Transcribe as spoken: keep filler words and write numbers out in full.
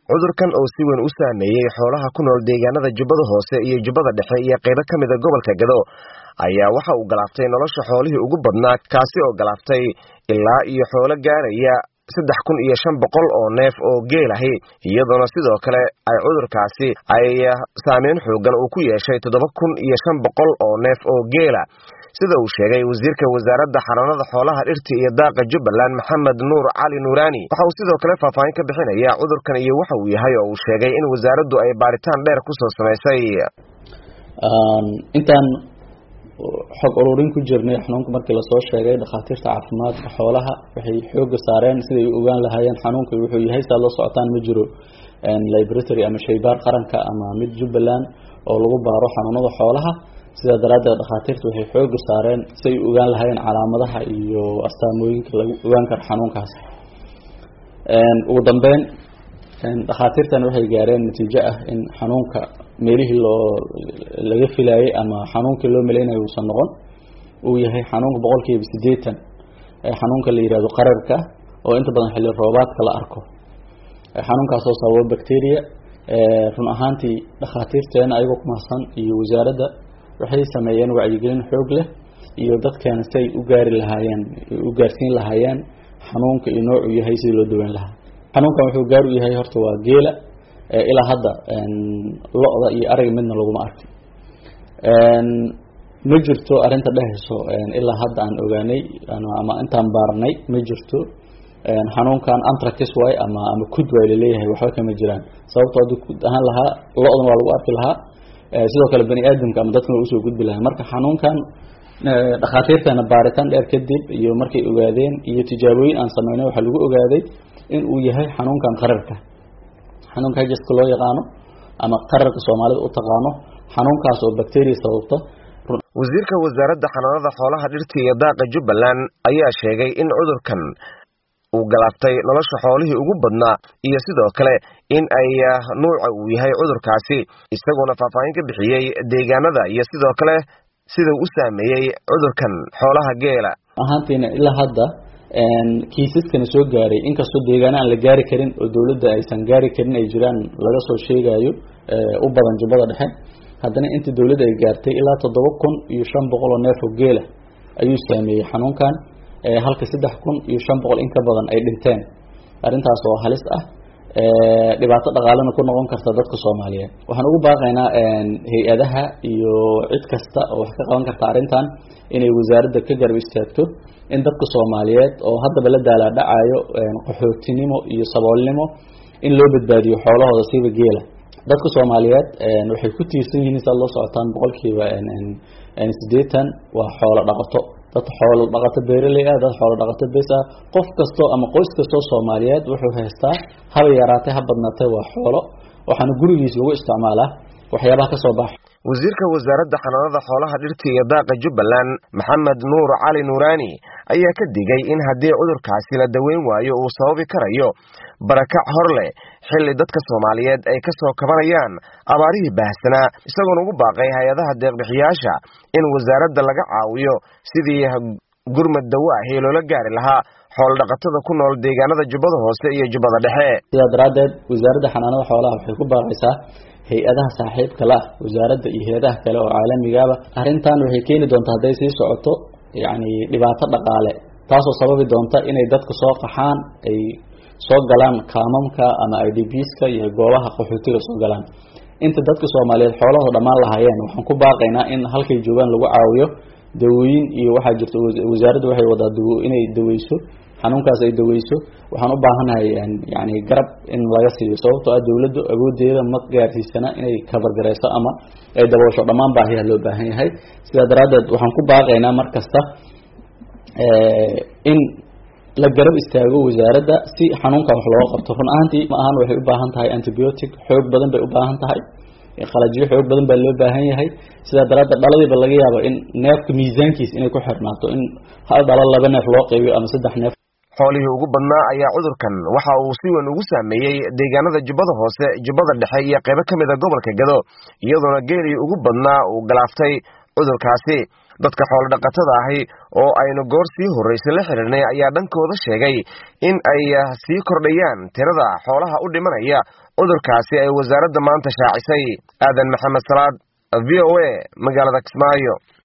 cudurkan oo si weyn u saameeyay xoolaha ku nool deegaanada Jubbada Hoose iyo Jubbada Dhexe iyo qaybo kamid ah gobolka Gado ayaa waxa uu galaaftay nolosha xoolihii ugu badnaa kaasi oo galaaftay ilaa iyo xoolo gaaraya saddex kun iyo shan boqol oo neef oo geel ah iyadoo sidoo kale ay cudurkaasi ay saameyn xoogan uu ku yeeshay toddoba kun iyo shan boqol oo neef oo geel ah sida uu sheegay wasiirka wasaaradda xanaanada xoolaha dhirta iyo daaqa Jubbaland Maxamed Nuur Cali Nuurani waxa uu sidoo kale faahfaahin ka bixinayaa cudurkan iyo waxa uu yahay oo uu sheegay in wasaaraddu ay baaritaan dheer ku soo sameysay aan intaan xog ururin ku jirnay xanuunka markii la soo sheegay dhakhaatiirta caafimaadka xoolaha waxay xoog saareen sidii ay ogaan lahaayeen xanuunka wuxuu yahay sa la socotaan ma jiro in laboratory ama shaybaar qaranka ama mid Jubbaland oo lagu baaro xanuunada xoolaha sida daraaddeed dhakhaatiirtu waxay xoog saareen si ay ogaan lahaayeen calaamadaha iyo astaamooyinka lagu ogaan karo xanuunkaas een ugu dambeyn in dhakhaatiirtan waxay gaareen natiijo ah in xanuunka meelihii loo laga filayay ama xanuunka loo maleynay uu san noqon uu yahay xanuunka boqolkiiba siddeetan ee xanuunka la yiraahdo qararka oo inta badan xilli roobaadka la arko xanuunkaas oo sababa bacteria ee run ahaantii dhakhaatiirteena ayagoo ku mahadsan iyo wasaaradda waxay sameeyeen wacyigelin xoog leh iyo dadkeena say u gaari lahaayeen u gaarsiin lahaayeen xanuunka iyo nooc uu yahay sidii loo daweyn lahaa xanuunkan wuxuu gaar u yahay horta waa geela ilaa hadda lo'da iyo ariga midna lagu ma arkin een ma jirto arinta dhahayso ilaa hadda aan ogaanay ama intaan baarnay ma jirto een xanuunkan anthrax way ama ama kud way leeyahay waxa kama jiraan sababtoo ah kud ahaan lahaa lo'dan waa lagu arki lahaa sidoo kale bani aadamka ama dadka uu soo gudbi lahaa marka xanuunkan dhakhaatiirtana baaritaan dheer kadib iyo markay ogaadeen iyo tijaabooyin aan sameynay waxa lagu ogaaday in uu yahay xanuunkan qararka xanuunka hajska loo yaqaano ama qararka Soomaalida u taqaano xanuunkaas oo bacteria sababta wasiirka wasaaradda xanaanada xoolaha dhirta iyo daaqa Jubbaland ayaa sheegay in cudurkan uu galaaftay nolosha xoolihii ugu badnaa iyo sidoo kale in ay nooca uu yahay cudurkaasi isagoo faahfaahin ka bixiyay deegaanada iyo sidoo kale sida uu saameeyay cudurkan xoolaha geela ahaantiina ilaa hadda een kiisaskan soo gaaray inkastoo deegaana aan la gaari karin oo dawladda aysan gaari karin ay jiraan laga soo sheegayo u badan Jubbada Dhexe haddana inta dawladda ay gaartay ilaa toddoba kun iyo shan boqol oo neef oo geela ayuu saameeyay xanuunkan ee halka saddex kun iyo shan boqol in ka badan ay dhinteen arintaas oo halis ah ee dhibaato dhaqaalaha ku noqon karta dadka Soomaaliyeed waxaan ugu baaqaynaa een hay'adaha iyo cid kasta oo wax ka qaban karta arintan inay wasaaradda ka garab istaagto in dadka Soomaaliyeed oo hadda la daala dhacayo qaxootinimo iyo saboolnimo in loo badbaadiyo xoolahooda sida geela dadka Soomaaliyeed een waxay ku tiirsan yihiin in loo socotaan boqolkiiba een siddeetan waa xoolo dhaqato dad xoolo dhaqato beeraley ah dad xoolo dhaqato beesa qof kasto ama qoys kasto Soomaaliyeed wuxuu haystaa haba yaraatay ha badnaatay waa xoolo waxaana gurigiisa lagu isticmaalaa waxyaabaha ka soo baxay wasiirka wasaaradda xanaanada xoolaha dhirta iyo daaqa Jubbaland Maxamed Nuur Cali Nuurani ayaa ka digay in haddii cudurkaasi la daweyn waayo uu sababi karayo barakac horle xilli dadka Soomaaliyeed ay ka soo kabanayaan abaarihii baahsanaa isagoo ugu baaqay hay'adaha deeq-bixiyaasha in wasaaradda laga caawiyo sidii gurmad dawo ah ee loola gaari lahaa xoolo dhaqatada ku nool deegaanada Jubbada Hoose iyo Jubbada Dhexe sida daraaddeed wasaaradda xanaanada xoolaha waxay ku baaqaysaa hay'adaha saaxiibka la wasaaradda iyo hay'adaha kale oo caalamiga ah arintan waxay keeni doontaa haday sii socoto yaani dhibaato dhaqaale taasoo sababi doonta inay dadka soo qaxaan ay soo galaan kaamamka ama I D P-ska iyo goobaha qaxootiga soo galaan inta dadka Soomaaliyeed xoolaha dhamaan lahaayeen waxaan ku baaqaynaa in halkay joogan lagu caawiyo dawooyin iyo waxa jirta wasaaraddu waxay wadaa dawo inay daweyso xanuunkaas ay daweyso waxaan u baahanahay yaani garab in laga siiyo sababtoo ah dawladdu awoodeeda ma gaarsiisana inay ka bargareyso ama ay daboosho dhamaan baahiyaha loo baahan yahay sida daraaddeed waxaan ku baaqaynaa markasta ee in la garab istaago wasaaradda si xanuunka wax loo qabto run ahaantii ma ahan waxay u baahan tahay antibiotic xoog badan bay u baahan tahay qalajiyo xoog badan baa loo baahan yahay sida daraaddeed dhaladiiba laga yaabo in neefka miisaankiisa inay ku xirnaato in hal dhalo laba neef loo qaybiyo ama saddex neef xoolihii ugu badnaa ayaa cudurkan waxa uu si weyn ugu saameeyay deegaanada Jubbada Hoose Jubbada Dhexe iyo qaybo kamid ah gobolka Gado iyadoo geelii ugu badnaa uu galaaftay cudurkaasi dadka xoolo dhaqatada ahi oo aynu goor sii horeysay la xiriirnay ayaa dhankooda sheegay in ay sii kordhayaan tirada xoolaha u dhimanaya cudurkaasi ay wasaaradda maanta shaacisay. Aadan Maxamed Salaad, V O A, magaalada Kismaayo.